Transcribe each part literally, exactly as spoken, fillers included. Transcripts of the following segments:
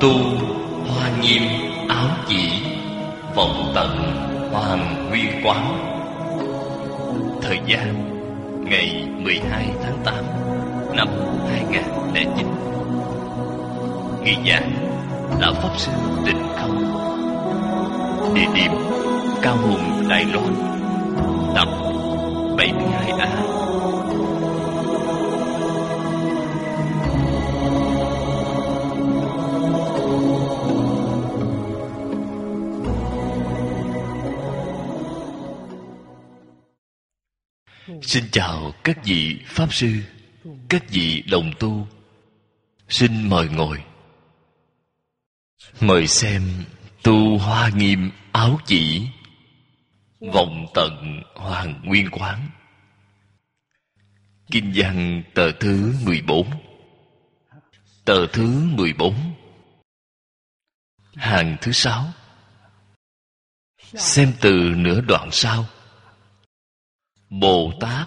Tu hoa nghiêm áo chỉ, vọng tận hoàng nguyên quán. Thời gian ngày mười hai tháng tám năm hai nghìn không trăm lẻ chín. Nghị giảng Lão Pháp Sư Tịnh Không. Địa điểm Cao Hùng, Đài Loan. Tập bảy mươi hai A. Xin chào các vị Pháp Sư, các vị đồng tu. Xin mời ngồi. Mời xem Tu hoa nghiêm áo chỉ, vọng tận hoàng nguyên quán. Kinh văn tờ thứ mười bốn. Tờ thứ mười bốn, hàng thứ sáu. Xem từ nửa đoạn sau. Bồ Tát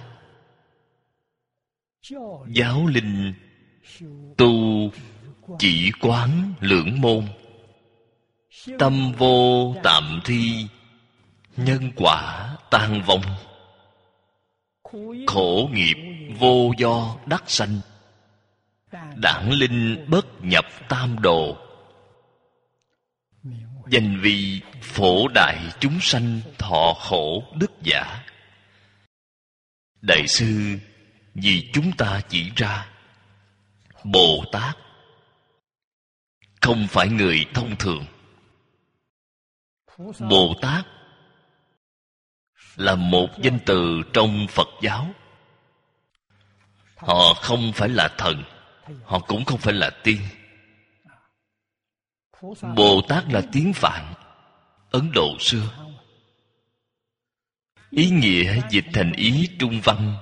giáo linh tu chỉ quán lưỡng môn, tâm vô tạm thi, nhân quả tan vong. Khổ nghiệp vô do đắc sanh, đản linh bất nhập tam đồ. Danh vì phổ đại chúng sanh thọ khổ đức giả. Đại sư vì chúng ta chỉ ra, Bồ Tát không phải người thông thường. Bồ Tát là một danh từ trong Phật giáo. Họ không phải là thần, họ cũng không phải là tiên. Bồ Tát là tiếng Phạn, Ấn Độ xưa. Ý nghĩa dịch thành ý trung văn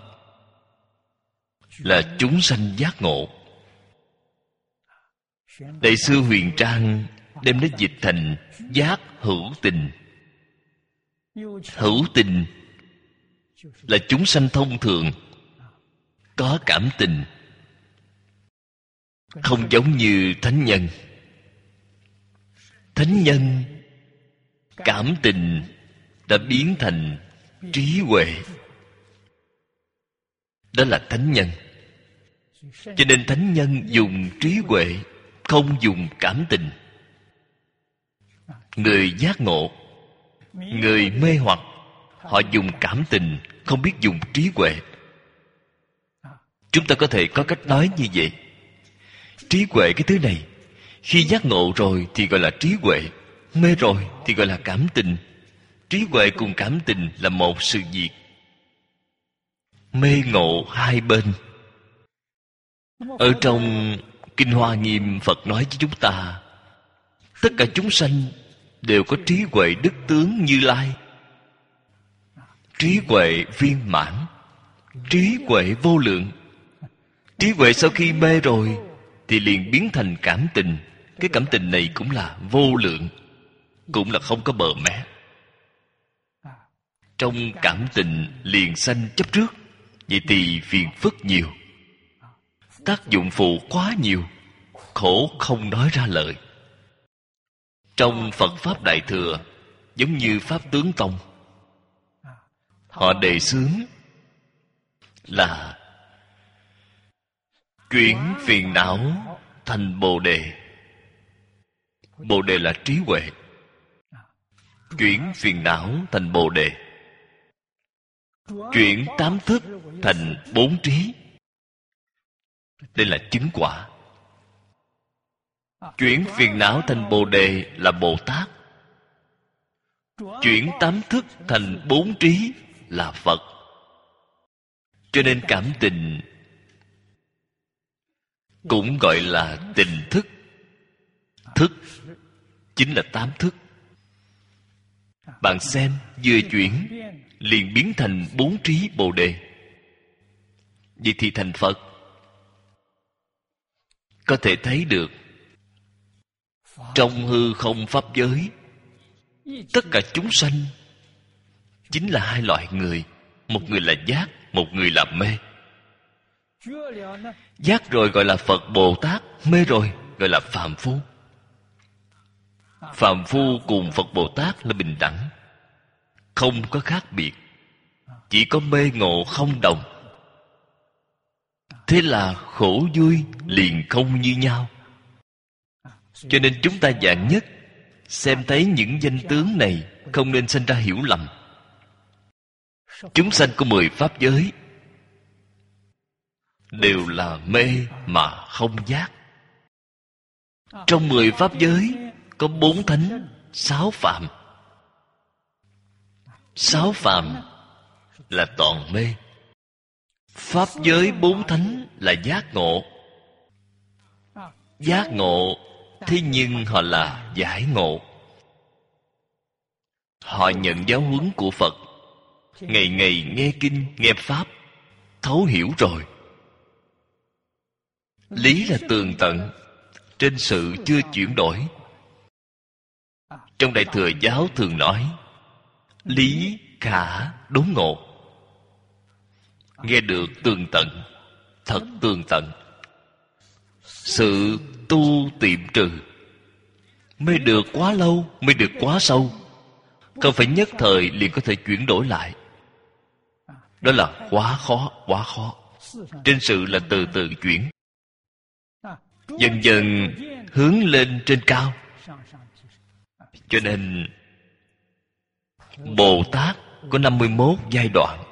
là chúng sanh giác ngộ. Đại sư Huyền Trang đem nó dịch thành giác hữu tình. Hữu tình là chúng sanh thông thường, có cảm tình, không giống như thánh nhân. Thánh nhân cảm tình đã biến thành trí huệ, đó là thánh nhân. Cho nên thánh nhân dùng trí huệ, không dùng cảm tình. Người giác ngộ, người mê hoặc, họ dùng cảm tình, không biết dùng trí huệ. Chúng ta có thể có cách nói như vậy. Trí huệ cái thứ này, khi giác ngộ rồi thì gọi là trí huệ, mê rồi thì gọi là cảm tình. Trí huệ cùng cảm tình là một sự việc. Mê ngộ hai bên. Ở trong Kinh Hoa Nghiêm, Phật nói với chúng ta, tất cả chúng sanh đều có trí huệ đức tướng Như Lai. Trí huệ viên mãn, trí huệ vô lượng. Trí huệ sau khi mê rồi thì liền biến thành cảm tình. Cái cảm tình này cũng là vô lượng, cũng là không có bờ mé. Trong cảm tình liền sanh chấp trước, vậy thì phiền phức nhiều, tác dụng phụ quá nhiều, khổ không nói ra lời. Trong Phật Pháp Đại Thừa, giống như Pháp Tướng Tông, họ đề xướng là chuyển phiền não thành Bồ Đề. Bồ Đề là trí huệ. Chuyển phiền não thành Bồ Đề. Chuyển tám thức thành bốn trí. Đây là chứng quả. Chuyển phiền não thành Bồ Đề là Bồ Tát. Chuyển tám thức thành bốn trí là Phật. Cho nên cảm tình cũng gọi là tình thức. Thức chính là tám thức. Bạn xem, vừa chuyển liền biến thành bốn trí Bồ Đề. Vậy thì thành Phật. Có thể thấy được trong hư không pháp giới, tất cả chúng sanh chính là hai loại người. Một người là giác, một người là mê. Giác rồi gọi là Phật Bồ Tát, mê rồi gọi là phàm phu. Phàm phu cùng Phật Bồ Tát là bình đẳng, không có khác biệt, chỉ có mê ngộ không đồng. Thế là khổ vui liền không như nhau. Cho nên chúng ta vạn nhất xem thấy những danh tướng này, không nên sinh ra hiểu lầm. Chúng sanh của mười pháp giới đều là mê mà không giác. Trong mười pháp giới có bốn thánh, sáu phạm. Sáu phạm là toàn mê. Pháp giới bốn thánh là giác ngộ. Giác ngộ, thế nhưng họ là giải ngộ. Họ nhận giáo huấn của Phật, ngày ngày nghe kinh, nghe Pháp, thấu hiểu rồi. Lý là tường tận, trên sự chưa chuyển đổi. Trong Đại Thừa Giáo thường nói lý khả đốn ngộ. Nghe được tường tận, thật tường tận. Sự tu tiệm trừ, mê được quá lâu, mê được quá sâu, không phải nhất thời liền có thể chuyển đổi lại. Đó là quá khó, quá khó. Trên sự là từ từ chuyển, dần dần hướng lên trên cao. Cho nên Bồ Tát có năm mươi mốt giai đoạn.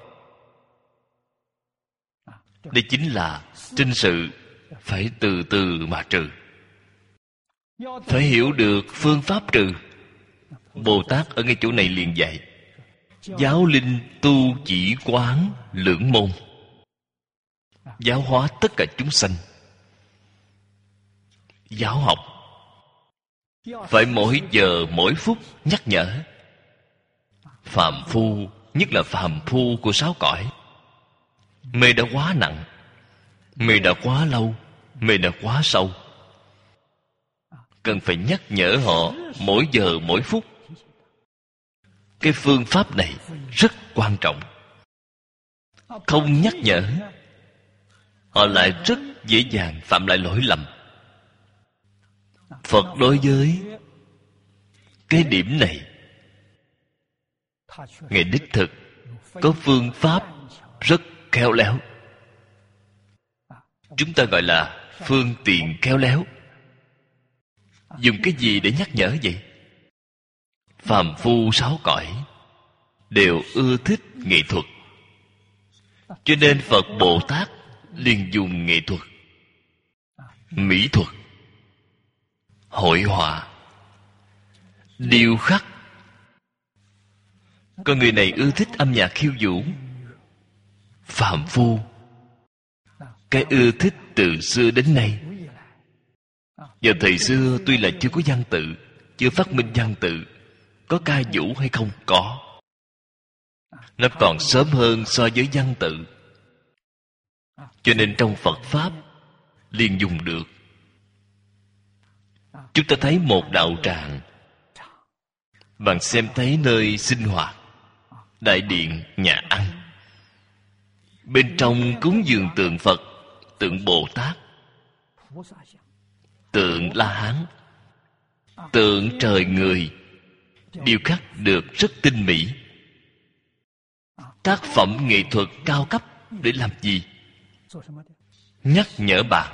Đây chính là trên sự phải từ từ mà trừ. Phải hiểu được phương pháp trừ. Bồ Tát ở ngay chỗ này liền dạy giáo linh tu chỉ quán lưỡng môn, giáo hóa tất cả chúng sanh. Giáo học phải mỗi giờ mỗi phút nhắc nhở. Phàm phu, nhất là phàm phu của sáu cõi, mê đã quá nặng, mê đã quá lâu, mê đã quá sâu. Cần phải nhắc nhở họ mỗi giờ mỗi phút. Cái phương pháp này rất quan trọng. Không nhắc nhở, họ lại rất dễ dàng phạm lại lỗi lầm. Phật đối với cái điểm này, Ngài đích thực có phương pháp rất khéo léo. Chúng ta gọi là phương tiện khéo léo. Dùng cái gì để nhắc nhở vậy? Phàm phu sáu cõi đều ưa thích nghệ thuật, cho nên Phật Bồ Tát liền dùng nghệ thuật, mỹ thuật, hội họa, điêu khắc. Con người này ưa thích âm nhạc khiêu vũ. Phàm phu cái ưa thích từ xưa đến nay. Vào thời xưa tuy là chưa có văn tự, chưa phát minh văn tự, có ca vũ hay không? Có. Nó còn sớm hơn so với văn tự. Cho nên trong Phật Pháp liền dùng được. Chúng ta thấy một đạo tràng, bạn xem thấy nơi sinh hoạt, đại điện, nhà ăn, bên trong cúng dường tượng Phật, tượng Bồ Tát, tượng La Hán, tượng trời người, điêu khắc được rất tinh mỹ. Tác phẩm nghệ thuật cao cấp để làm gì? Nhắc nhở bạn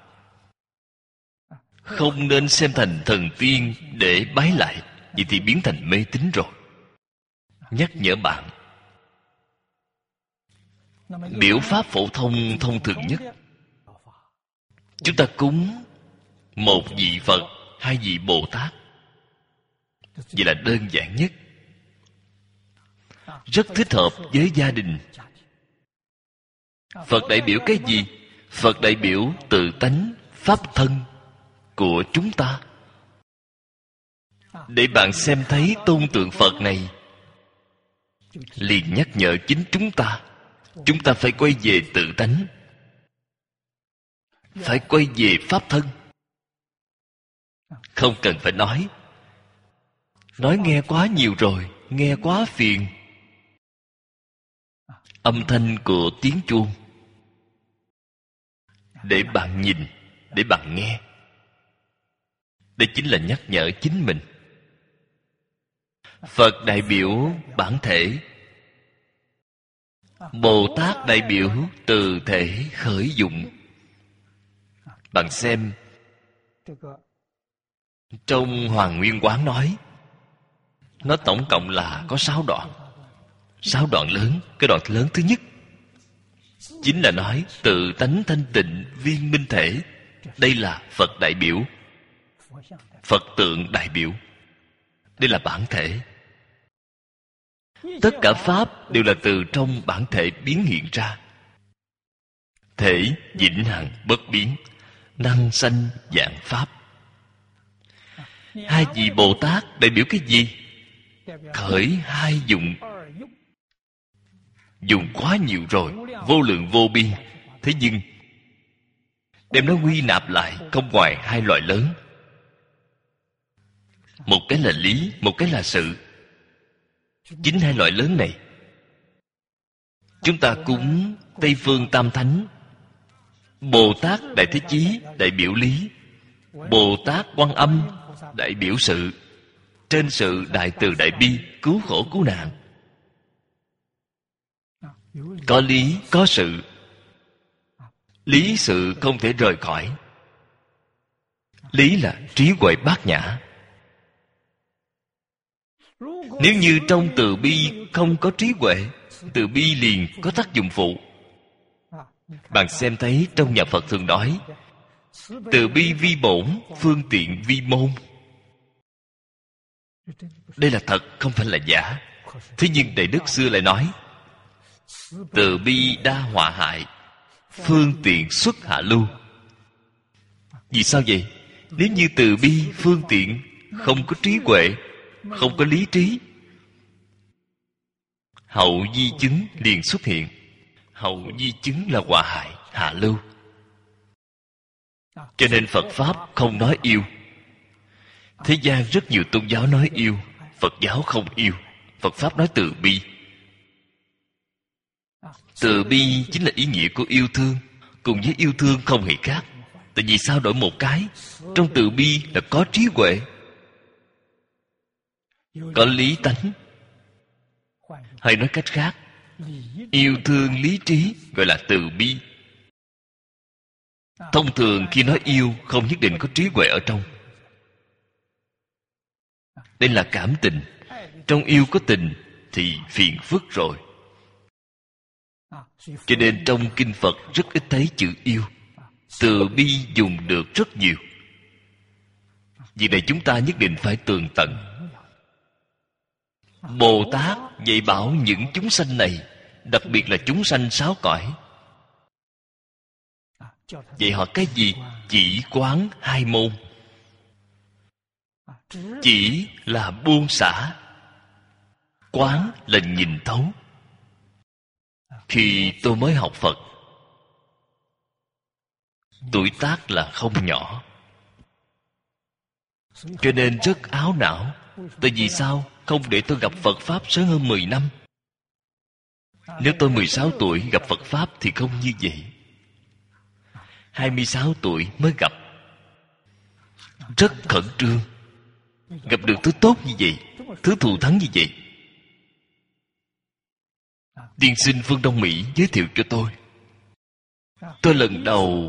không nên xem thành thần tiên để bái lại, vậy thì biến thành mê tín rồi. Nhắc nhở bạn. Biểu pháp phổ thông thông thường nhất, chúng ta cúng một vị Phật, hai vị Bồ Tát, vậy là đơn giản nhất, rất thích hợp với gia đình. Phật đại biểu cái gì? Phật đại biểu tự tánh pháp thân của chúng ta. Để bạn xem thấy tôn tượng Phật này, liền nhắc nhở chính chúng ta. Chúng ta phải quay về tự tánh, phải quay về pháp thân. Không cần phải nói. Nói nghe quá nhiều rồi, nghe quá phiền. Âm thanh của tiếng chuông, để bạn nhìn, để bạn nghe. Đây chính là nhắc nhở chính mình. Phật đại biểu bản thể, Bồ Tát đại biểu từ thể khởi dụng. Bạn xem trong Hoàng Nguyên Quán nói, nó tổng cộng là có sáu đoạn. Sáu đoạn lớn. Cái đoạn lớn thứ nhất chính là nói tự tánh thanh tịnh viên minh thể. Đây là Phật đại biểu, Phật tượng đại biểu. Đây là bản thể. Tất cả Pháp đều là từ trong bản thể biến hiện ra. Thể vĩnh hằng bất biến, năng sanh vạn Pháp. Hai vị Bồ Tát đại biểu cái gì? Khởi hai dụng. Dùng quá nhiều rồi, vô lượng vô biên. Thế nhưng đem nó quy nạp lại không ngoài hai loại lớn. Một cái là lý, một cái là sự. Chính hai loại lớn này chúng ta cúng Tây Phương Tam Thánh. Bồ Tát Đại Thế Chí đại biểu lý, Bồ Tát Quan Âm đại biểu sự. Trên sự đại từ đại bi, cứu khổ cứu nạn. Có lý, có sự. Lý sự không thể rời khỏi. Lý là trí huệ bát nhã. Nếu như trong từ bi không có trí huệ, từ bi liền có tác dụng phụ. Bạn xem thấy trong nhà Phật thường nói, từ bi vi bổn, phương tiện vi môn. Đây là thật, không phải là giả. Thế nhưng Đại Đức xưa lại nói, từ bi đa họa hại, phương tiện xuất hạ lưu. Vì sao vậy? Nếu như từ bi, phương tiện không có trí huệ, không có lý trí, hậu di chứng liền xuất hiện. Hậu di chứng là họa hại, hạ lưu. Cho nên Phật Pháp không nói yêu. Thế gian rất nhiều tôn giáo nói yêu, Phật giáo không yêu. Phật Pháp nói từ bi. Từ bi chính là ý nghĩa của yêu thương. Cùng với yêu thương không hề khác. Tại vì sao đổi một cái? Trong từ bi là có trí huệ, có lý tánh. Hay nói cách khác, yêu thương lý trí gọi là từ bi. Thông thường khi nói yêu không nhất định có trí huệ ở trong. Đây là cảm tình. Trong yêu có tình thì phiền phức rồi. Cho nên trong kinh Phật rất ít thấy chữ yêu. Từ bi dùng được rất nhiều. Việc này chúng ta nhất định phải tường tận. Bồ Tát dạy bảo những chúng sanh này, đặc biệt là chúng sanh sáu cõi. Dạy họ cái gì? Chỉ quán hai môn. Chỉ là buông xả, quán là nhìn thấu. Khi tôi mới học Phật, tuổi tác là không nhỏ, cho nên rất áo não. Tại vì sao? Không để tôi gặp Phật Pháp sớm hơn mười năm. Nếu tôi mười sáu tuổi gặp Phật Pháp thì không như vậy. hai mươi sáu tuổi mới gặp. Rất khẩn trương. Gặp được thứ tốt như vậy, thứ thù thắng như vậy. Tiên sinh Phương Đông Mỹ giới thiệu cho tôi. Tôi lần đầu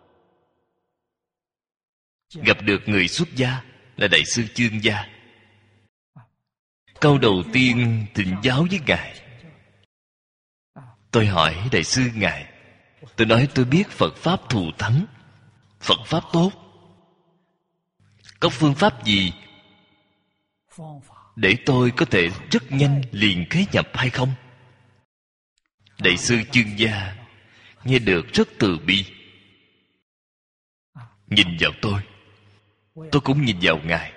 gặp được người xuất gia là Đại sư Chương Gia. Câu đầu tiên thỉnh giáo với Ngài. Tôi hỏi Đại sư Ngài, tôi nói tôi biết Phật Pháp thù thắng, Phật Pháp tốt. Có phương pháp gì để tôi có thể rất nhanh liền khế nhập hay không? Đại sư Chương Gia nghe được rất từ bi, nhìn vào tôi, tôi cũng nhìn vào Ngài.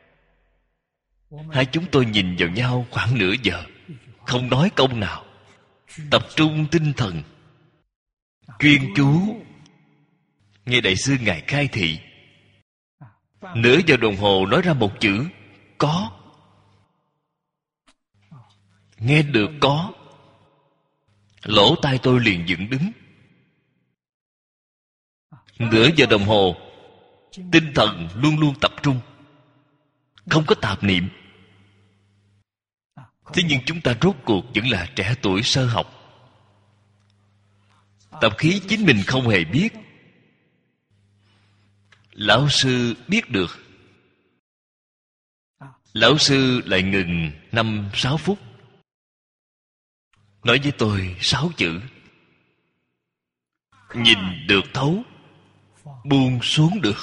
Hai chúng tôi nhìn vào nhau khoảng nửa giờ, không nói câu nào, tập trung tinh thần, chuyên chú nghe Đại sư Ngài khai thị. Nửa giờ đồng hồ nói ra một chữ có. Nghe được có, lỗ tai tôi liền dựng đứng. Nửa giờ đồng hồ, tinh thần luôn luôn tập trung, không có tạp niệm. Thế nhưng chúng ta rốt cuộc vẫn là trẻ tuổi sơ học. Tập khí chính mình không hề biết, lão sư biết được. Lão sư lại ngừng năm sáu phút, nói với tôi sáu chữ: nhìn được thấu, buông xuống được.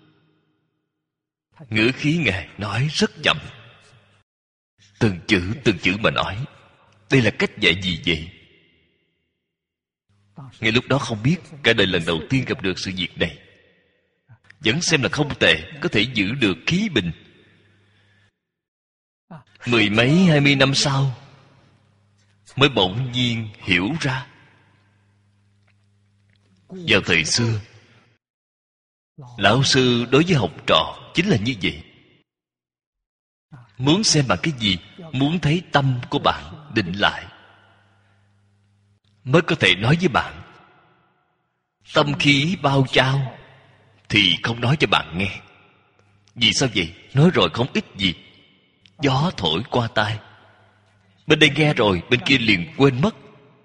Ngữ khí Ngài nói rất chậm, từng chữ từng chữ mà nói. Đây là cách dạy gì vậy? Ngay lúc đó không biết, cả đời lần đầu tiên gặp được sự việc này, vẫn xem là không tệ, có thể giữ được khí bình. Mười mấy hai mươi năm sau mới bỗng nhiên hiểu ra. Vào thời xưa, lão sư đối với học trò chính là như vậy. Muốn xem bạn cái gì, muốn thấy tâm của bạn định lại, mới có thể nói với bạn. Tâm khí bao trao thì không nói cho bạn nghe. Vì sao vậy? Nói rồi không ích gì, gió thổi qua tai. Bên đây nghe rồi, bên kia liền quên mất.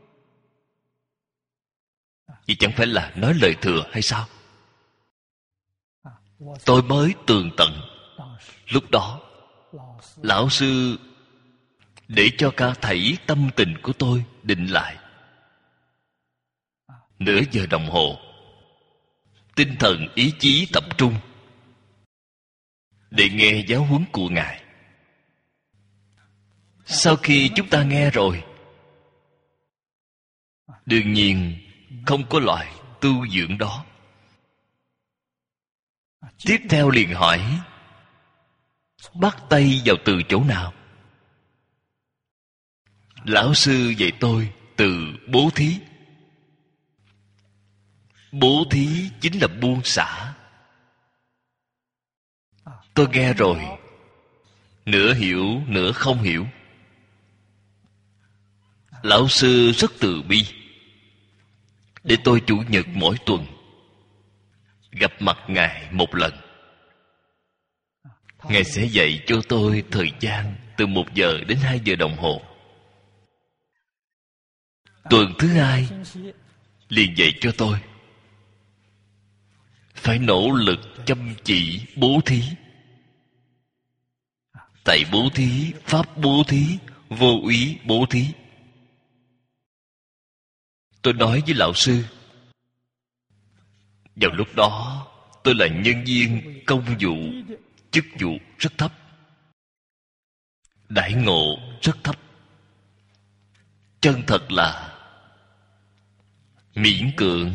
Vậy chẳng phải là nói lời thừa hay sao? Tôi mới tường tận. Lúc đó lão sư để cho cả thảy tâm tình của tôi định lại. Nửa giờ đồng hồ, tinh thần ý chí tập trung để nghe giáo huấn của Ngài. Sau khi chúng ta nghe rồi, đương nhiên không có loại tu dưỡng đó. Tiếp theo liền hỏi, bắt tay vào từ chỗ nào? Lão sư dạy tôi từ bố thí. Bố thí chính là buông xả. Tôi nghe rồi, nửa hiểu nửa không hiểu. Lão sư rất từ bi, để tôi chủ nhật mỗi tuần gặp mặt Ngài một lần. Ngài sẽ dạy cho tôi thời gian từ một giờ đến hai giờ đồng hồ. Tuần thứ hai liền dạy cho tôi phải nỗ lực chăm chỉ bố thí. Tại bố thí, pháp bố thí, vô úy bố thí. Tôi nói với lão sư, vào lúc đó tôi là nhân viên công vụ, chức vụ rất thấp, đãi ngộ rất thấp. Chân thật là miễn cưỡng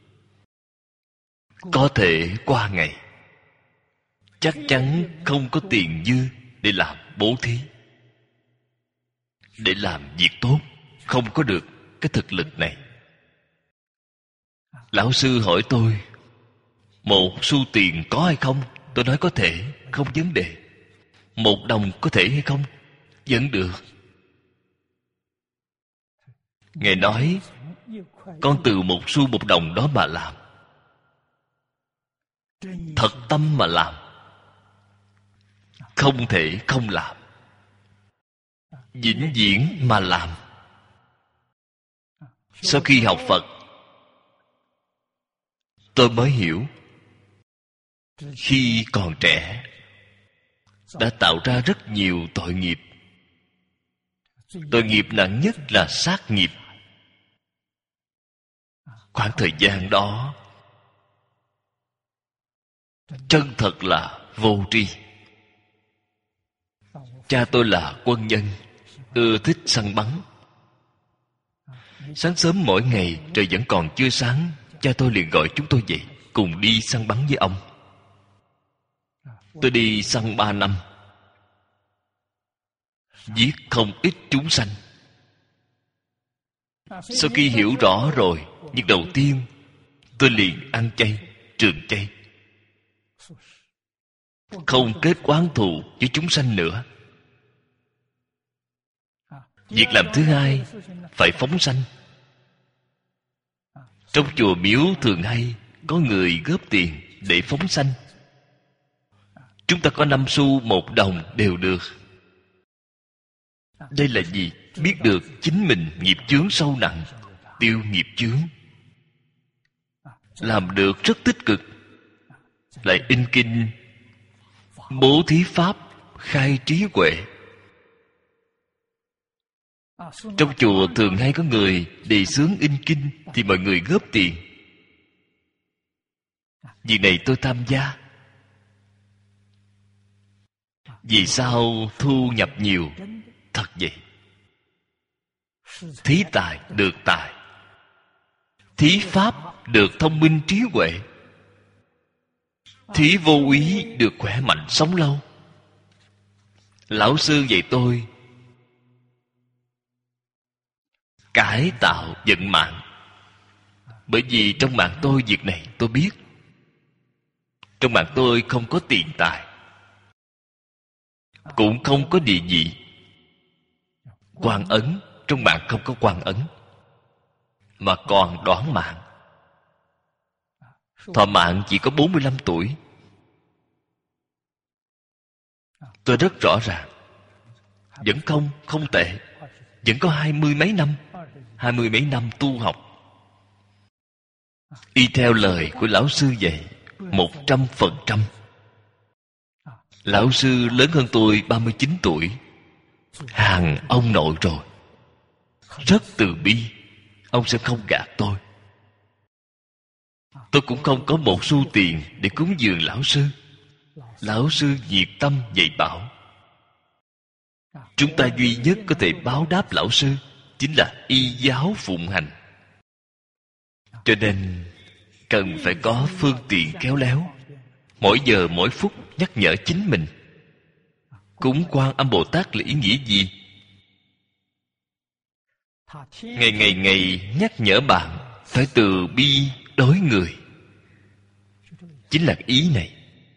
có thể qua ngày. Chắc chắn không có tiền dư để làm bố thí, để làm việc tốt. Không có được cái thực lực này. Lão sư hỏi tôi, một xu tiền có hay không? Tôi nói có thể, không vấn đề. Một đồng có thể hay không? Vẫn được. Ngài nói, con từ một xu một đồng đó mà làm, thật tâm mà làm, không thể không làm, vĩnh viễn mà làm. Sau khi học Phật, tôi mới hiểu, khi còn trẻ đã tạo ra rất nhiều tội nghiệp. Tội nghiệp nặng nhất là sát nghiệp. Khoảng thời gian đó chân thật là vô tri. Cha tôi là quân nhân, ưa thích săn bắn. Sáng sớm mỗi ngày trời vẫn còn chưa sáng, cha tôi liền gọi chúng tôi dậy cùng đi săn bắn với ông. Tôi đi săn ba năm, giết không ít chúng sanh. Sau khi hiểu rõ rồi, việc đầu tiên tôi liền ăn chay, trường chay, không kết oán thù với chúng sanh nữa. Việc làm thứ hai, phải phóng sanh. Trong chùa miếu thường hay có người góp tiền để phóng sanh. Chúng ta có năm xu một đồng đều được. Đây là gì? Biết được chính mình nghiệp chướng sâu nặng, tiêu nghiệp chướng, làm được rất tích cực. Lại in kinh bố thí pháp khai trí huệ. Trong chùa thường hay có người đề xướng in kinh, thì mọi người góp tiền. Việc này tôi tham gia. Vì sao thu nhập nhiều? Thật vậy. Thí tài được tài, thí pháp được thông minh trí huệ, thí vô úy được khỏe mạnh sống lâu. Lão sư dạy tôi cải tạo vận mạng. Bởi vì trong mạng tôi việc này tôi biết. Trong mạng tôi không có tiền tài, cũng không có địa vị. Quan ấn, trong mạng không có quan ấn, mà còn đoản mạng. Thọ mạng chỉ có bốn mươi lăm tuổi. Tôi rất rõ ràng. Vẫn không, không tệ. Vẫn có hai mươi mấy năm, hai mươi mấy năm tu học. Y theo lời của lão sư dạy, một trăm phần trăm. Lão sư lớn hơn tôi ba mươi chín tuổi, hàng ông nội rồi. Rất từ bi. Ông sẽ không gạt tôi. Tôi cũng không có một xu tiền để cúng dường lão sư. Lão sư nhiệt tâm dạy bảo. Chúng ta duy nhất có thể báo đáp lão sư chính là y giáo phụng hành. Cho nên cần phải có phương tiện khéo léo, mỗi giờ mỗi phút nhắc nhở chính mình. Cúng Quan Âm Bồ Tát là ý nghĩa gì? Ngày ngày ngày nhắc nhở bạn phải từ bi đối người. Chính là ý này.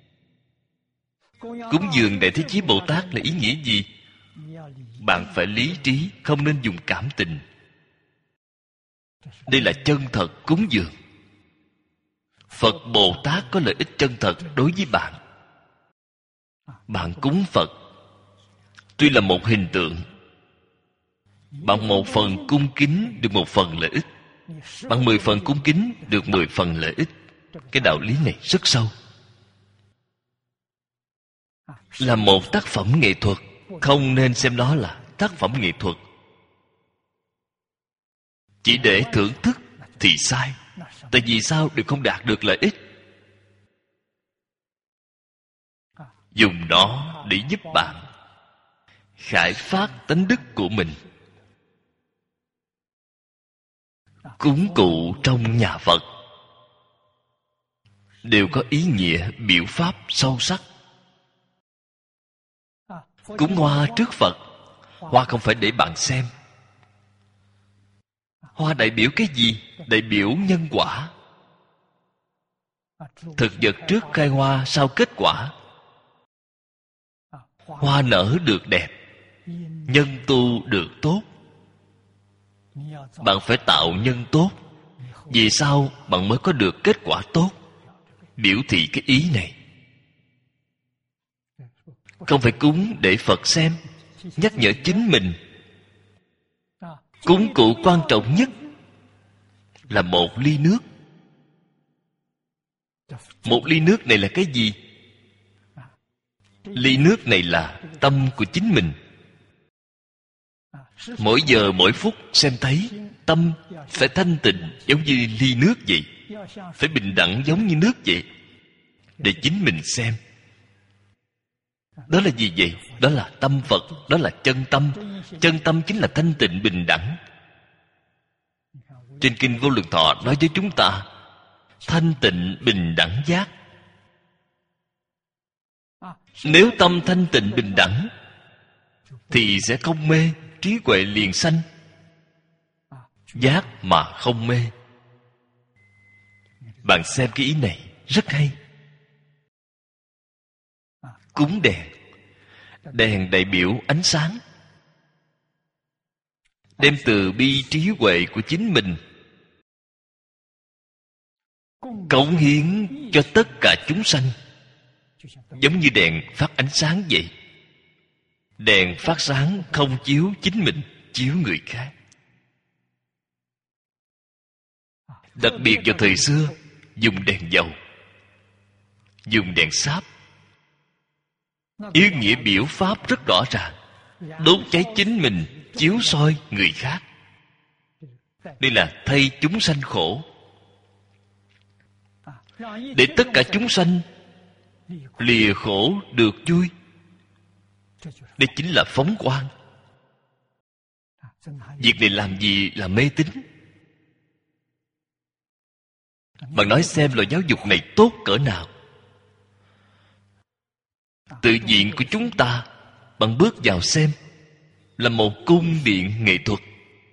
Cúng dường Đại Thế Chí Bồ Tát là ý nghĩa gì? Bạn phải lý trí, không nên dùng cảm tình. Đây là chân thật cúng dường. Phật Bồ Tát có lợi ích chân thật đối với bạn. Bạn cúng Phật, tuy là một hình tượng, bạn một phần cung kính được một phần lợi ích, bạn mười phần cung kính được mười phần lợi ích. Cái đạo lý này rất sâu. Là một tác phẩm nghệ thuật, không nên xem đó là tác phẩm nghệ thuật. Chỉ để thưởng thức thì sai. Tại vì sao đều không đạt được lợi ích? Dùng nó để giúp bạn khải phát tánh đức của mình. Cúng cụ trong nhà Phật đều có ý nghĩa biểu pháp sâu sắc. Cúng hoa trước Phật, hoa không phải để bạn xem. Hoa đại biểu cái gì? Đại biểu nhân quả. Thực vật trước khai hoa, sau kết quả. Hoa nở được đẹp, nhân tu được tốt. Bạn phải tạo nhân tốt. Vì sao bạn mới có được kết quả tốt? Biểu thị cái ý này. Không phải cúng để Phật xem, nhắc nhở chính mình. Cúng cụ quan trọng nhất là một ly nước. Một ly nước này là cái gì? Ly nước này là tâm của chính mình. Mỗi giờ mỗi phút xem thấy tâm phải thanh tịnh giống như ly nước vậy, phải bình đẳng giống như nước vậy, để chính mình xem. Đó là gì vậy? Đó là tâm Phật, đó là chân tâm. Chân tâm chính là thanh tịnh bình đẳng. Trên Kinh Vô Lượng Thọ nói với chúng ta thanh tịnh bình đẳng giác. Nếu tâm thanh tịnh bình đẳng thì sẽ không mê, trí huệ liền sanh. Giác mà không mê. Bạn xem cái ý này rất hay. Cúng đèn, đèn đại biểu ánh sáng, đem từ bi trí huệ của chính mình cống hiến cho tất cả chúng sanh, giống như đèn phát ánh sáng vậy. Đèn phát sáng không chiếu chính mình, chiếu người khác. Đặc biệt vào thời xưa, dùng đèn dầu, dùng đèn sáp. Ý nghĩa biểu pháp rất rõ ràng. Đốt cháy chính mình, chiếu soi người khác. Đây là thay chúng sanh khổ, để tất cả chúng sanh lìa khổ được vui. Đây chính là phóng quang. Việc này làm gì là mê tín? Bạn nói xem loại giáo dục này tốt cỡ nào. Tự viện của chúng ta, bạn bước vào xem, là một cung điện nghệ thuật.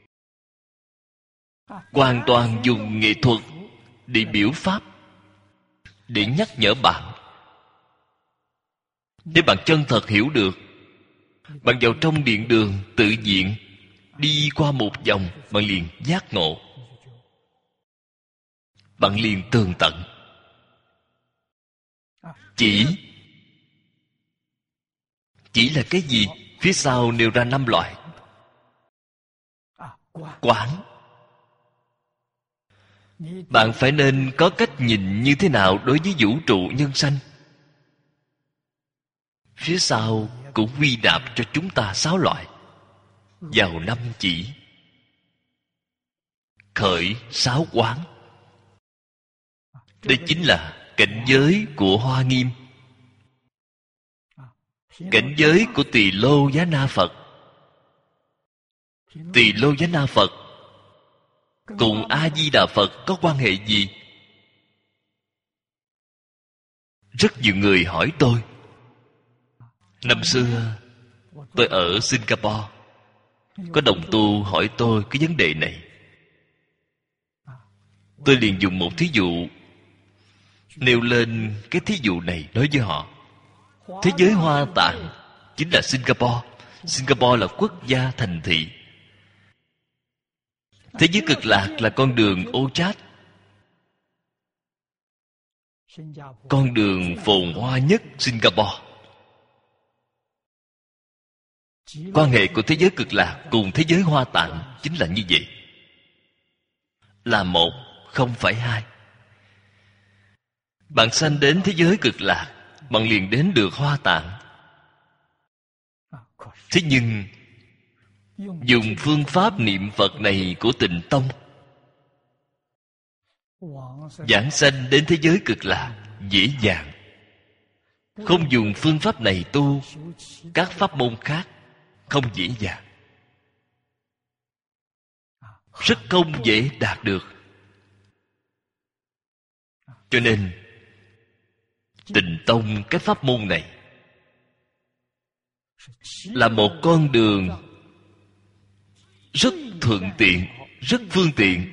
Hoàn toàn dùng nghệ thuật để biểu pháp, để nhắc nhở bạn. Để bạn chân thật hiểu được, bạn vào trong điện đường tự viện, đi qua một vòng, bạn liền giác ngộ, bạn liền tường tận. Chỉ Chỉ là cái gì? Phía sau nêu ra năm loại. Quán. Bạn phải nên có cách nhìn như thế nào đối với vũ trụ nhân sanh. Phía sau cũng quy nạp cho chúng ta sáu loại vào năm chỉ. Khởi sáu quán. Đây chính là cảnh giới của Hoa Nghiêm, cảnh giới của Tỳ Lô Giá Na Phật. Tỳ Lô Giá Na Phật cùng A Di Đà Phật có quan hệ gì? Rất nhiều người hỏi tôi. Năm xưa tôi ở Singapore, có đồng tu hỏi tôi cái vấn đề này. Tôi liền dùng một thí dụ, nêu lên cái thí dụ này nói với họ. Thế giới Hoa Tạng chính là Singapore. Singapore là quốc gia thành thị. Thế giới Cực Lạc là con đường ô chát, con đường phồn hoa nhất Singapore. Quan hệ của thế giới Cực Lạc cùng thế giới Hoa Tạng chính là như vậy, là một, không phải hai. Bạn sanh đến thế giới Cực Lạc, bạn liền đến được Hoa Tạng. Thế nhưng dùng phương pháp niệm Phật này của Tịnh Tông, giảng sanh đến thế giới Cực Lạc dễ dàng. Không dùng phương pháp này tu, các pháp môn khác không dễ dàng, rất không dễ đạt được. Cho nên Tịnh Tông cái pháp môn này là một con đường rất thuận tiện, rất phương tiện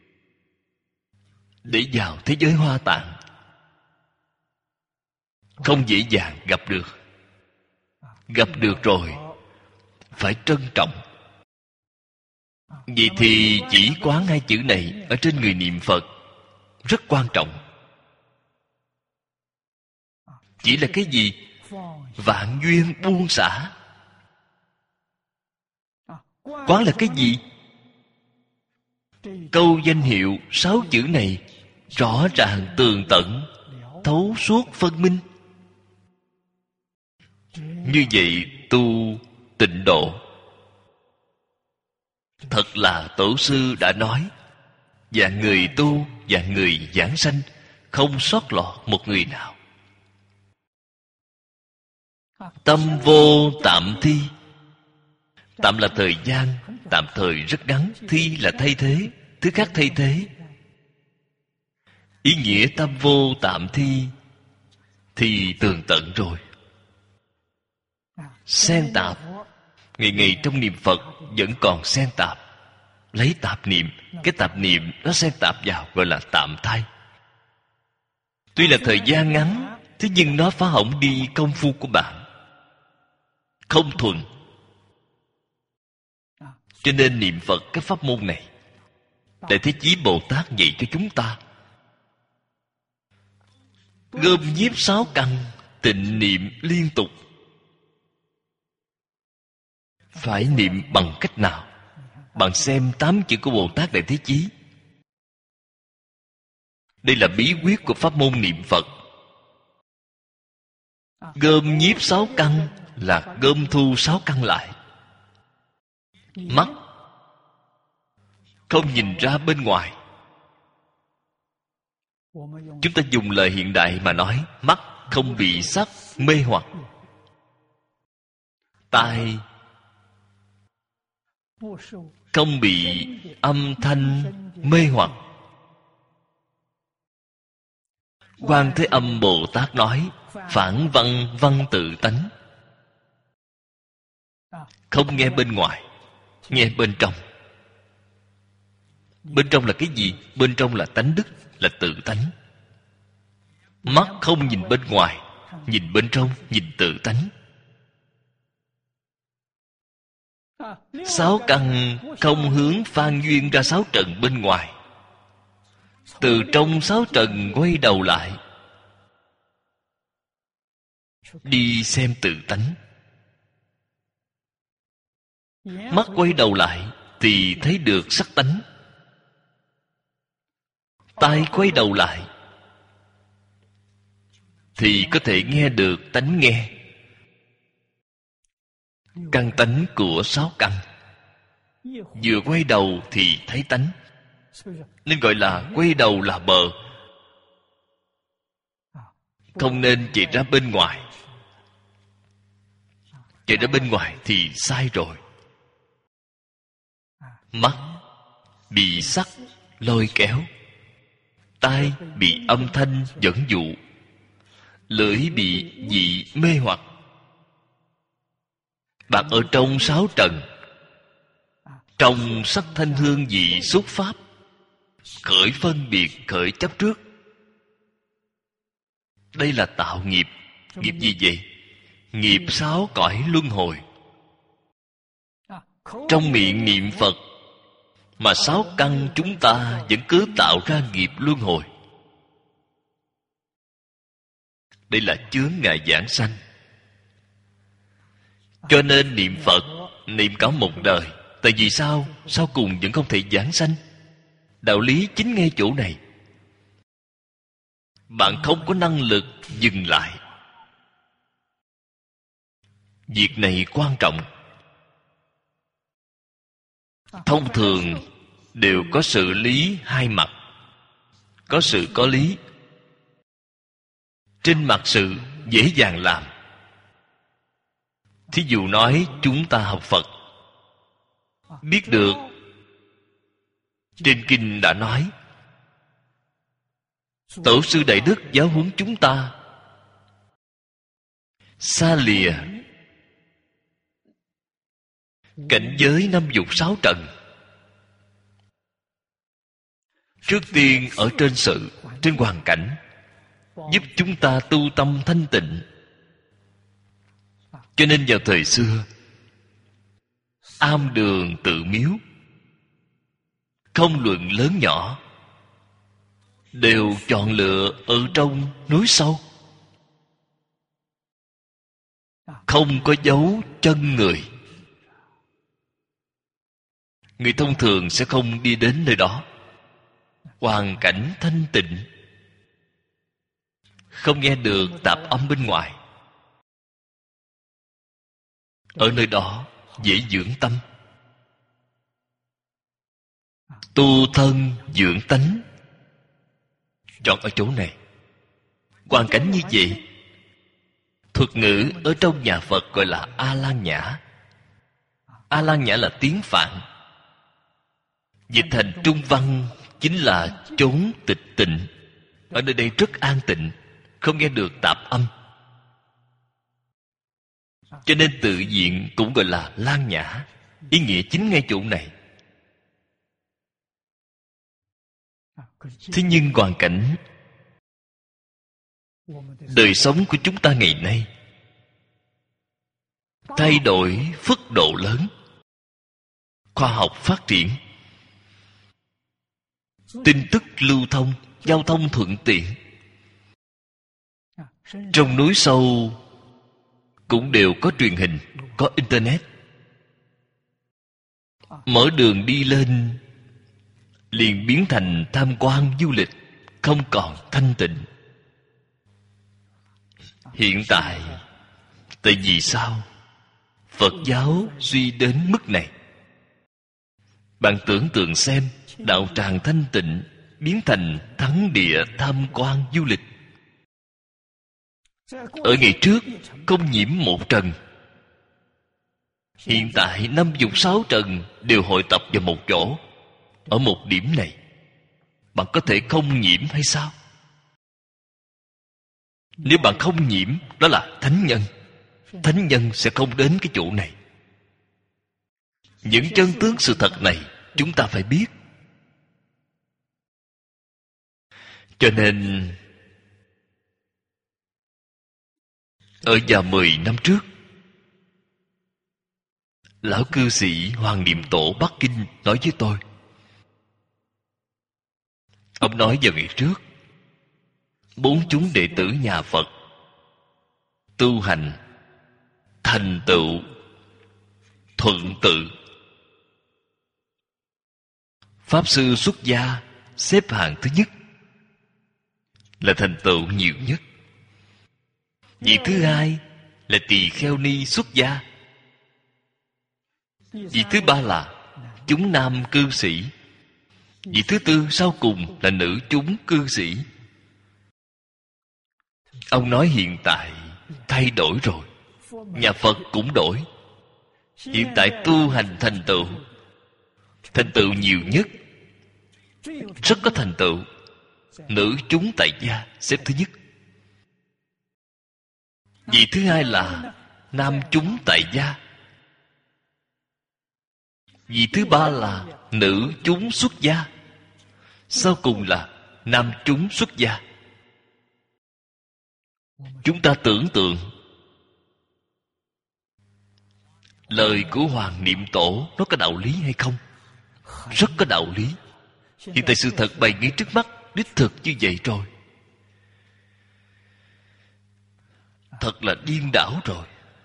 để vào thế giới Hoa Tạng. Không dễ dàng gặp được. Gặp được rồi phải trân trọng. Vậy thì chỉ quán hai chữ này ở trên người niệm Phật rất quan trọng. Chỉ là cái gì? Vạn duyên buông xả. Quán là cái gì? Câu danh hiệu sáu chữ này rõ ràng tường tận, thấu suốt phân minh. Như vậy tu tịnh độ, thật là tổ sư đã nói, vạn người tu, vạn người giảng sanh, không sót lọt một người nào. Tâm vô tạm thi. Tạm là thời gian, tạm thời rất ngắn. Thi là thay thế, thứ khác thay thế. Ý nghĩa tâm vô tạm thi thì tường tận rồi. Xen tạp, ngày ngày trong niệm Phật vẫn còn xen tạp, lấy tạp niệm. Cái tạp niệm nó xen tạp vào gọi là tạm thay. Tuy là thời gian ngắn, thế nhưng nó phá hỏng đi công phu của bạn, không thuần. Cho nên niệm Phật cái pháp môn này, Đại Thế Chí Bồ Tát dạy cho chúng ta, gom nhiếp sáu căn, tịnh niệm liên tục. phải niệm bằng cách nào? Bạn xem tám chữ của Bồ Tát Đại Thế Chí. Đây là bí quyết của pháp môn niệm Phật. Gom nhiếp sáu căn là gom thu sáu căn lại. Mắt không nhìn ra bên ngoài. Chúng ta dùng lời hiện đại mà nói, mắt không bị sắc mê hoặc. Tai không bị âm thanh mê hoặc. Quan Thế Âm Bồ Tát nói phản văn văn tự tánh. Không nghe bên ngoài, nghe bên trong. Bên trong là cái gì? Bên trong là tánh đức, là tự tánh. Mắt không nhìn bên ngoài, nhìn bên trong, nhìn tự tánh. Sáu căn không hướng phan duyên ra sáu trần bên ngoài. Từ trong sáu trần quay đầu lại, đi xem tự tánh. Mắt quay đầu lại thì thấy được sắc tánh. Tai quay đầu lại thì có thể nghe được tánh nghe. Căn tánh của sáu căn vừa quay đầu thì thấy tánh, nên gọi là quay đầu là bờ. Không nên chạy ra bên ngoài. Chạy ra bên ngoài thì sai rồi. Mắt bị sắc lôi kéo, tai bị âm thanh dẫn dụ, lưỡi bị vị mê hoặc. Bạn ở trong sáu trần, trong sắc thanh hương vị xúc pháp, khởi phân biệt, khởi chấp trước. Đây là tạo nghiệp. Nghiệp gì vậy? Nghiệp sáu cõi luân hồi. Trong miệng niệm Phật mà sáu căn chúng ta vẫn cứ tạo ra nghiệp luân hồi. Đây là chướng ngại giảng sanh. Cho nên niệm Phật, niệm cả một đời. Tại vì sao? Sau cùng vẫn không thể giảng sanh. Đạo lý chính ngay chỗ này. Bạn không có năng lực dừng lại. Việc này quan trọng. Thông thường đều có sự lý hai mặt. Có sự có lý. Trên mặt sự dễ dàng làm. Thí dụ nói chúng ta học Phật, biết được trên kinh đã nói, Tổ sư Đại Đức giáo huấn chúng ta xa lìa cảnh giới năm dục sáu trần. Trước tiên ở trên sự, trên hoàn cảnh, giúp chúng ta tu tâm thanh tịnh. Cho nên vào thời xưa, am đường tự miếu, không luận lớn nhỏ, đều chọn lựa ở trong núi sâu, không có dấu chân người. Người thông thường sẽ không đi đến nơi đó. Hoàn cảnh thanh tịnh, không nghe được tạp âm bên ngoài. Ở nơi đó dễ dưỡng tâm, tu thân dưỡng tánh. Chọn ở chỗ này. Hoàn cảnh như vậy, thuật ngữ ở trong nhà Phật gọi là A-lan nhã. A-lan nhã là tiếng Phạn, dịch thành Trung văn chính là chốn tịch tịnh. Ở nơi đây rất an tịnh, không nghe được tạp âm, cho nên tự diện cũng gọi là lan nhã. Ý nghĩa chính ngay chỗ này. Thế nhưng hoàn cảnh đời sống của chúng ta ngày nay thay đổi phức độ lớn. Khoa học phát triển, tin tức lưu thông, giao thông thuận tiện. Trong núi sâu cũng đều có truyền hình, có internet. mở đường đi lên liền biến thành tham quan du lịch, không còn thanh tịnh. Hiện tại, tại vì sao Phật giáo suy đến mức này? Bạn tưởng tượng xem, đạo tràng thanh tịnh biến thành thắng địa tham quan du lịch. Ở ngày trước không nhiễm một trần, hiện tại năm dục sáu trần đều hội tập vào một chỗ. Ở một điểm này, bạn có thể không nhiễm hay sao? Nếu bạn không nhiễm, đó là thánh nhân. Thánh nhân sẽ không đến cái chỗ này. Những chân tướng sự thật này chúng ta phải biết. Cho nên ở vào mười năm trước, lão cư sĩ Hoàng Niệm Tổ Bắc Kinh nói với tôi. Ông nói vào ngày trước, bốn chúng đệ tử nhà Phật tu hành thành tựu thuận tự. Pháp sư xuất gia xếp hạng thứ nhất, là thành tựu nhiều nhất. Vị thứ hai là tỳ kheo ni xuất gia. Vị thứ ba là chúng nam cư sĩ. Vị thứ tư sau cùng là nữ chúng cư sĩ. Ông nói hiện tại thay đổi rồi. Nhà Phật cũng đổi. Hiện tại tu hành thành tựu, thành tựu nhiều nhất, rất có thành tựu, nữ chúng tại gia xếp thứ nhất. Vị thứ hai là nam chúng tại gia. Vị thứ ba là nữ chúng xuất gia. Sau cùng là nam chúng xuất gia. Chúng ta tưởng tượng lời của Hoàng Niệm Tổ nó có đạo lý hay không? Rất có đạo lý. Hiện tại sự thật bày ngay trước mắt, đích thực như vậy rồi. Thật là điên đảo rồi.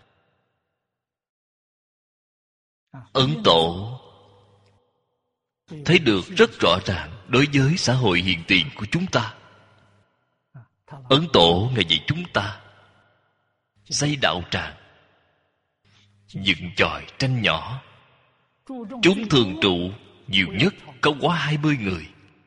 Ấn Tổ thấy được rất rõ ràng đối với xã hội hiện tiền của chúng ta. Ấn Tổ ngày dạy chúng ta xây đạo tràng, dựng chòi tranh nhỏ, chúng thường trụ nhiều nhất không quá hai mươi người.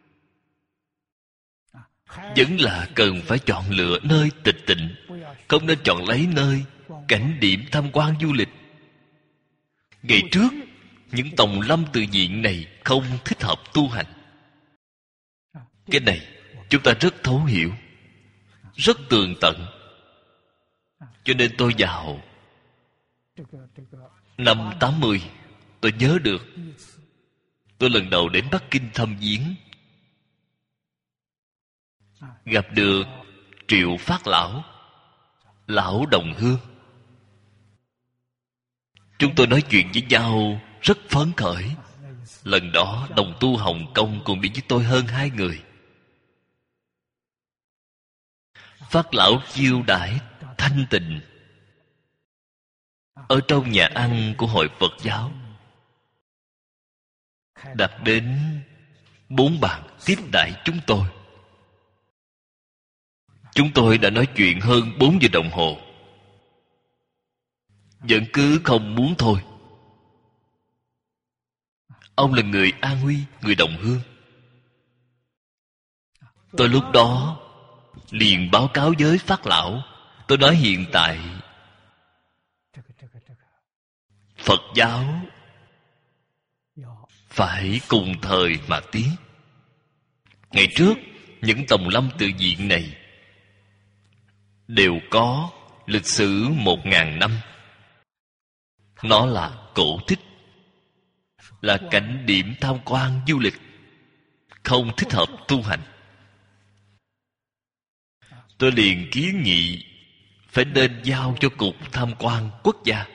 Vẫn là cần phải chọn lựa nơi tịch tịnh, không nên chọn lấy nơi cảnh điểm tham quan du lịch. Ngày trước những tòng lâm tự viện này không thích hợp tu hành. Cái này chúng ta rất thấu hiểu, rất tường tận. Cho nên tôi vào năm tám mươi, tôi nhớ được tôi lần đầu đến Bắc Kinh thăm viếng, gặp được Triệu Phát Lão, lão đồng hương. Chúng tôi nói chuyện với nhau rất phấn khởi. Lần đó đồng tu Hồng Kông cùng đi với tôi hơn hai người. Phát Lão chiêu đãi thanh tịnh ở trong nhà ăn của Hội Phật giáo, đặt đến bốn bàn tiếp đãi chúng tôi. Chúng tôi đã nói chuyện hơn bốn giờ đồng hồ, vẫn cứ không muốn thôi. Ông là người An Huy, người đồng hương. Tôi lúc đó liền báo cáo với Phát Lão. Tôi nói hiện tại Phật giáo phải cùng thời mà tiến. Ngày trước những tòng lâm tự viện này đều có lịch sử một ngàn năm. Nó là cổ tích, là cảnh điểm tham quan du lịch, không thích hợp tu hành. Tôi liền kiến nghị phải nên giao cho Cục Tham quan Quốc gia,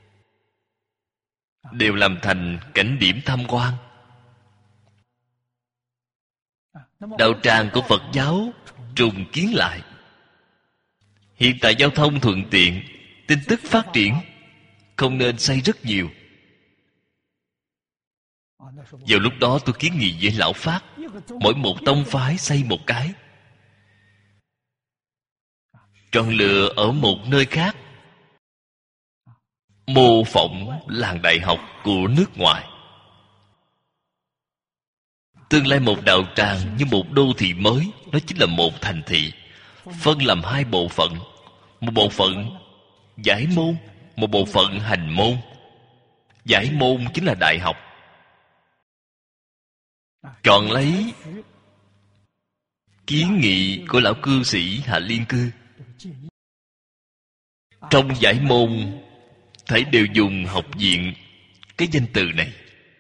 đều làm thành cảnh điểm tham quan. Đạo tràng của Phật giáo trùng kiến lại. Hiện tại giao thông thuận tiện, tin tức phát triển, không nên xây rất nhiều. Vào lúc đó tôi kiến nghị với Lão Phát, mỗi một tông phái xây một cái, chọn lựa ở một nơi khác, mô phỏng làng đại học của nước ngoài. Tương lai một đạo tràng như một đô thị mới, nó chính là một thành thị, phân làm hai bộ phận. Một bộ phận giải môn, một bộ phận hành môn. Giải môn chính là đại học. Chọn lấy kiến nghị của lão cư sĩ Hạ Liên Cư. Trong giải môn thấy đều dùng học viện cái danh từ này.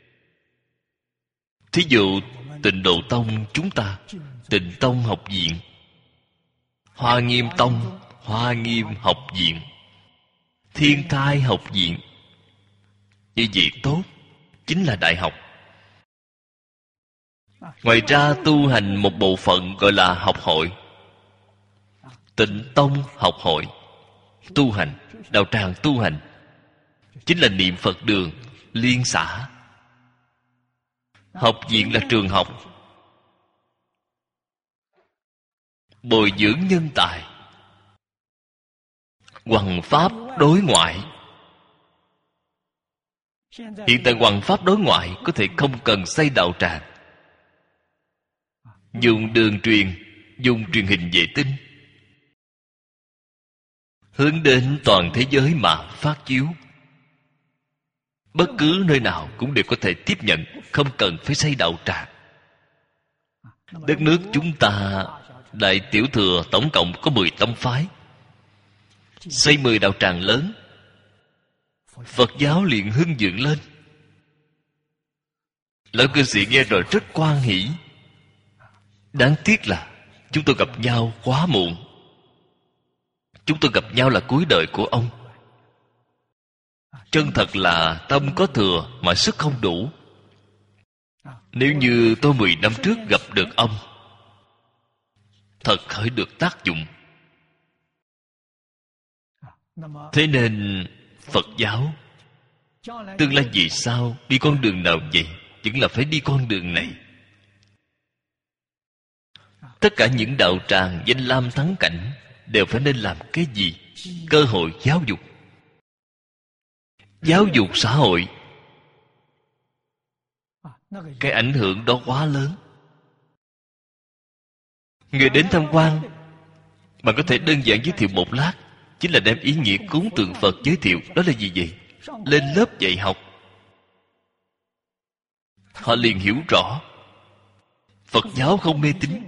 Thí dụ Tịnh Độ Tông chúng ta, Tịnh Tông học viện, Hoa Nghiêm Tông, Hoa Nghiêm học viện, Thiên Thai học viện. Như vậy tốt, chính là đại học. Ngoài ra tu hành một bộ phận gọi là học hội. Tịnh Tông học hội, tu hành, đạo tràng tu hành, chính là niệm Phật đường, liên xã. Học viện là trường học, bồi dưỡng nhân tài. Hoằng pháp đối ngoại. Hiện tại hoằng pháp đối ngoại có thể không cần xây đạo tràng, dùng đường truyền, dùng truyền hình vệ tinh, hướng đến toàn thế giới mà phát chiếu. Bất cứ nơi nào cũng đều có thể tiếp nhận, không cần phải xây đạo tràng. Đất nước chúng ta Đại Tiểu Thừa tổng cộng có mười tông phái, xây mười đạo tràng lớn, Phật giáo liền hưng vượng lên. Lão cư sĩ nghe rồi rất hoan hỷ. Đáng tiếc là chúng tôi gặp nhau quá muộn. Chúng tôi gặp nhau là cuối đời của ông. Chân thật là tâm có thừa mà sức không đủ. Nếu như tôi mười năm trước gặp được ông, thật khởi được tác dụng. Thế nên Phật giáo tương lai vì sao đi con đường nào vậy, vẫn là phải đi con đường này. Tất cả những đạo tràng danh lam thắng cảnh đều phải nên làm cái gì? Cơ hội giáo dục. Giáo dục xã hội. Cái ảnh hưởng đó quá lớn. Người đến tham quan, bạn có thể đơn giản giới thiệu một lát, chính là đem ý nghĩa cúng tượng Phật giới thiệu. Đó là gì vậy? Lên lớp dạy học, họ liền hiểu rõ Phật giáo không mê tín,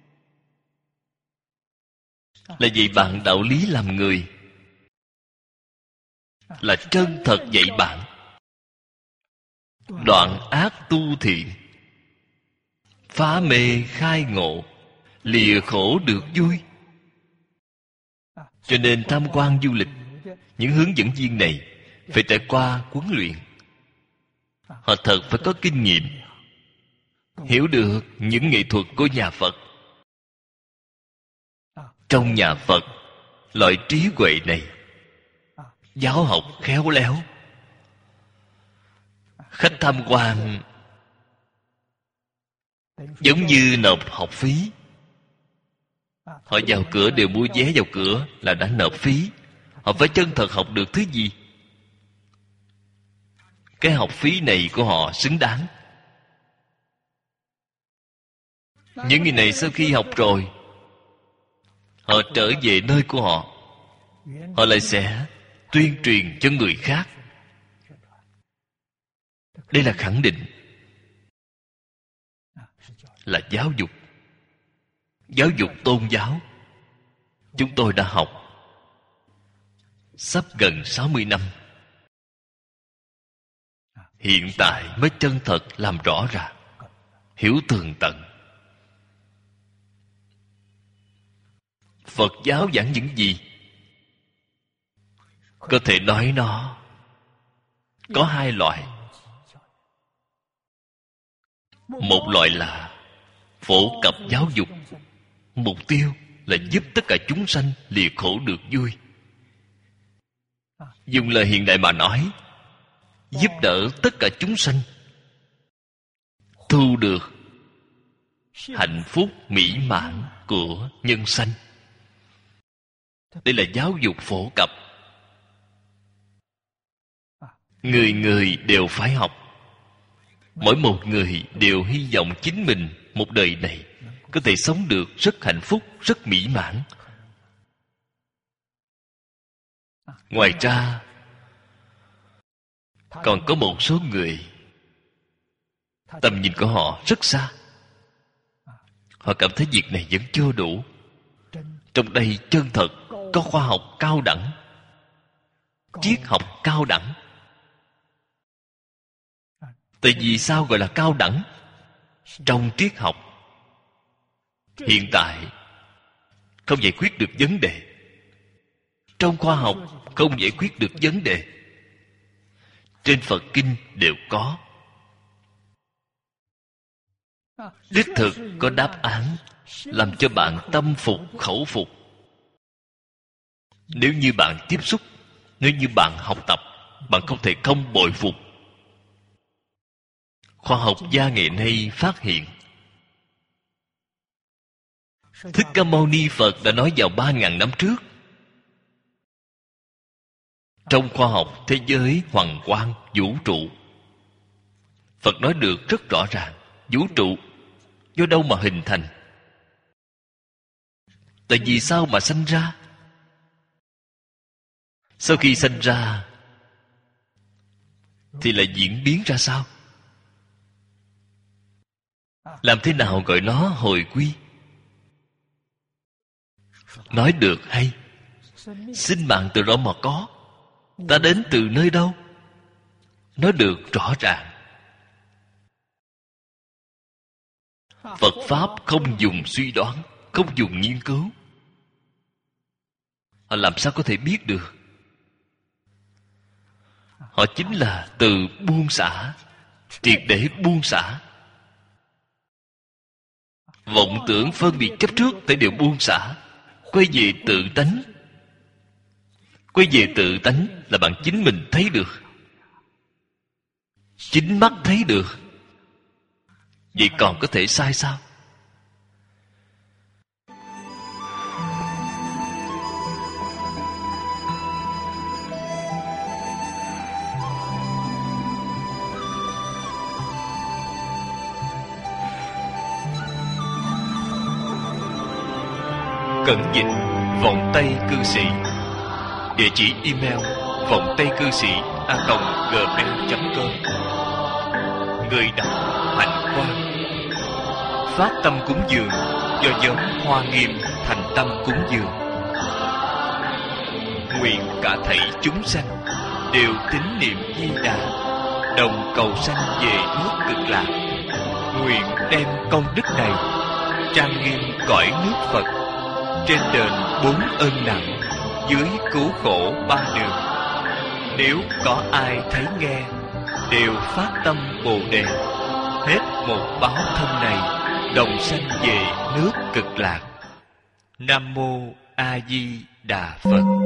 là dạy bạn đạo lý làm người, là chân thật dạy bạn đoạn ác tu thiện, phá mê khai ngộ, lìa khổ được vui. Cho nên tham quan du lịch, những hướng dẫn viên này phải trải qua huấn luyện. Họ thật phải có kinh nghiệm, hiểu được những nghệ thuật của nhà Phật. Trong nhà Phật, loại trí huệ này, giáo học khéo léo. Khách tham quan giống như nộp học phí. Họ vào cửa đều mua vé vào cửa là đã nộp phí. Họ phải chân thật học được thứ gì? Cái học phí này của họ xứng đáng. Những người này sau khi học rồi, họ trở về nơi của họ, họ lại sẽ tuyên truyền cho người khác. Đây là khẳng định, là giáo dục. Giáo dục tôn giáo. Chúng tôi đã học sắp gần sáu mươi năm. Hiện tại mới chân thật làm rõ ràng, hiểu tường tận. Phật giáo giảng những gì? Có thể nói nó có hai loại. Một loại là phổ cập giáo dục, mục tiêu là giúp tất cả chúng sanh lìa khổ được vui. Dùng lời hiện đại mà nói, giúp đỡ tất cả chúng sanh thu được hạnh phúc mỹ mãn của nhân sanh. Đây là giáo dục phổ cập. Người người đều phải học. Mỗi một người đều hy vọng chính mình một đời này có thể sống được rất hạnh phúc, rất mỹ mãn. Ngoài ra, còn có một số người tầm nhìn của họ rất xa. Họ cảm thấy việc này vẫn chưa đủ. Trong đây chân thật có khoa học cao đẳng, triết học cao đẳng. Tại vì sao gọi là cao đẳng? Trong triết học hiện tại không giải quyết được vấn đề. Trong khoa học không giải quyết được vấn đề. Trên Phật Kinh đều có. Đích thực có đáp án, làm cho bạn tâm phục khẩu phục. Nếu như bạn tiếp xúc, nếu như bạn học tập, bạn không thể không bội phục. Khoa học gia ngày nay phát hiện, Thích Ca Mâu Ni Phật đã nói vào ba ngàn năm trước. Trong khoa học thế giới hoằng quang vũ trụ, Phật nói được rất rõ ràng. Vũ trụ do đâu mà hình thành? Tại vì sao mà sanh ra? Sau khi sanh ra thì lại diễn biến ra sao? Làm thế nào gọi nó hồi quy? Nói được hay. Sinh mạng từ đâu mà có? Ta đến từ nơi đâu? Nói được rõ ràng. Phật Pháp không dùng suy đoán, không dùng nghiên cứu. Họ làm sao có thể biết được? Họ chính là từ buông xả, triệt để buông xả. Vọng tưởng phân biệt chấp trước phải đều buông xả, quay về tự tánh. Quay về tự tánh là bạn chính mình thấy được, chính mắt thấy được. Vậy còn có thể sai sao? Cẩn dịch Vọng Tây Cư Sĩ. Địa chỉ email vọng tây cư sĩ a còng gmail chấm com. Người đọc Hạnh Quang. Phát tâm cúng dường do nhóm Hoa Nghiêm thành tâm cúng dường. Nguyện cả thảy chúng sanh đều tín niệm Di Đà, đồng cầu sanh về nước Cực Lạc. Nguyện đem công đức này trang nghiêm cõi nước Phật, trên đền bốn ân nặng, dưới cứu khổ ba đường. Nếu có ai thấy nghe, đều phát tâm Bồ Đề, hết một báo thân này, đồng sanh về nước Cực Lạc. Nam mô A Di Đà Phật.